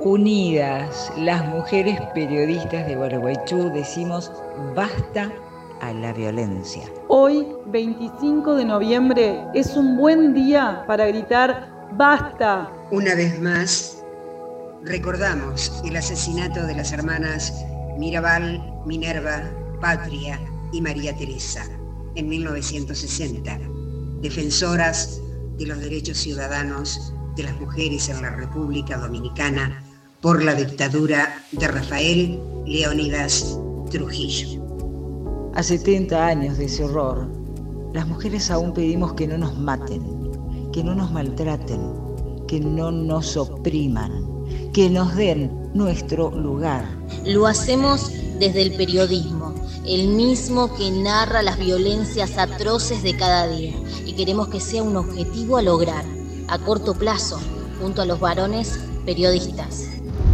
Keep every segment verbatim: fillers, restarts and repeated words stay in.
Unidas, las mujeres periodistas de Gualeguaychú decimos basta a la violencia. Hoy, veinticinco de noviembre, es un buen día para gritar ¡basta! Una vez más, recordamos el asesinato de las hermanas Mirabal, Minerva, Patria y María Teresa en mil novecientos sesenta, defensoras de los derechos ciudadanos de las mujeres en la República Dominicana por la dictadura de Rafael Leónidas Trujillo. A setenta años de ese horror, las mujeres aún pedimos que no nos maten, que no nos maltraten, que no nos opriman, que nos den nuestro lugar. Lo hacemos desde el periodismo, el mismo que narra las violencias atroces de cada día, y queremos que sea un objetivo a lograr, a corto plazo, junto a los varones periodistas.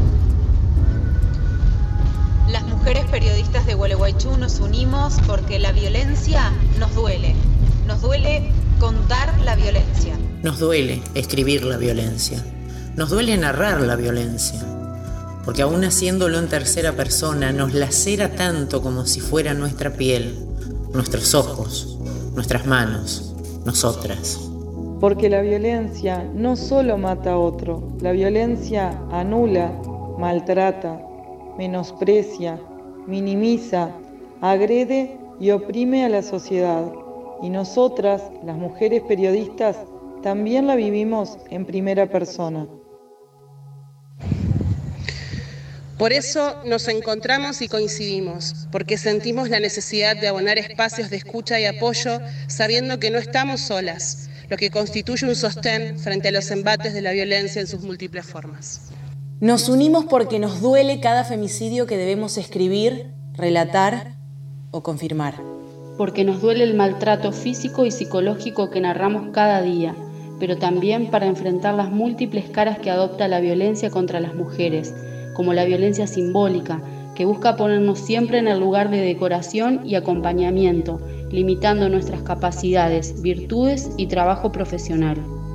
Las mujeres periodistas de Gualeguaychú nos unimos porque la violencia nos duele. Nos duele contar la violencia. Nos duele escribir la violencia. Nos duele narrar la violencia. Porque aún haciéndolo en tercera persona, nos lacera tanto como si fuera nuestra piel, nuestros ojos, nuestras manos, nosotras. Porque la violencia no solo mata a otro, la violencia anula, maltrata, menosprecia, minimiza, agrede y oprime a la sociedad. Y nosotras, las mujeres periodistas, también la vivimos en primera persona. Por eso nos encontramos y coincidimos, porque sentimos la necesidad de abonar espacios de escucha y apoyo, sabiendo que no estamos solas, lo que constituye un sostén frente a los embates de la violencia en sus múltiples formas. Nos unimos porque nos duele cada femicidio que debemos escribir, relatar o confirmar. Porque nos duele el maltrato físico y psicológico que narramos cada día, pero también para enfrentar las múltiples caras que adopta la violencia contra las mujeres, como la violencia simbólica, que busca ponernos siempre en el lugar de decoración y acompañamiento, limitando nuestras capacidades, virtudes y trabajo profesional.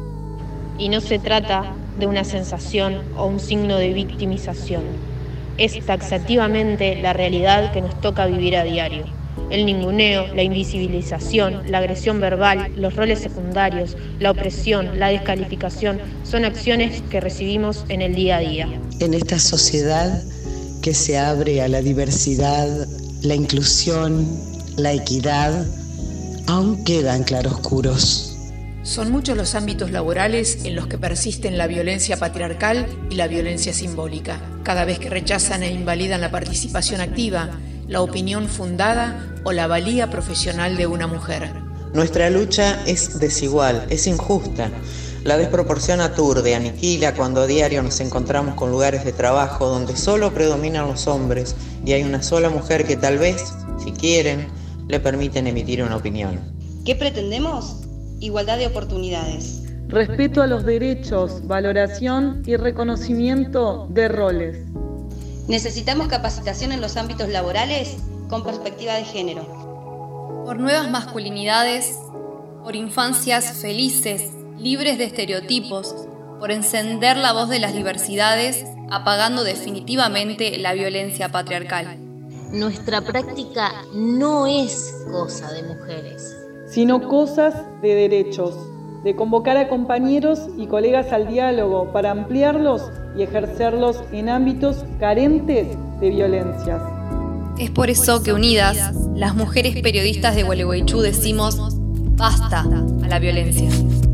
Y no se trata de una sensación o un signo de victimización. Es taxativamente la realidad que nos toca vivir a diario. El ninguneo, la invisibilización, la agresión verbal, los roles secundarios, la opresión, la descalificación, son acciones que recibimos en el día a día. En esta sociedad que se abre a la diversidad, la inclusión, la equidad, aún quedan claroscuros. Son muchos los ámbitos laborales en los que persisten la violencia patriarcal y la violencia simbólica. Cada vez que rechazan e invalidan la participación activa, la opinión fundada o la valía profesional de una mujer. Nuestra lucha es desigual, es injusta. La desproporción aturde, aniquila cuando a diario nos encontramos con lugares de trabajo donde solo predominan los hombres y hay una sola mujer que tal vez, si quieren, le permiten emitir una opinión. ¿Qué pretendemos? Igualdad de oportunidades. Respeto a los derechos, valoración y reconocimiento de roles. Necesitamos capacitación en los ámbitos laborales con perspectiva de género. Por nuevas masculinidades, por infancias felices, libres de estereotipos, por encender la voz de las diversidades, apagando definitivamente la violencia patriarcal. Nuestra práctica no es cosa de mujeres, sino cosas de derechos, de convocar a compañeros y colegas al diálogo para ampliarlos y ejercerlos en ámbitos carentes de violencias. Es por eso que unidas, las mujeres periodistas de Gualeguaychú decimos basta a la violencia.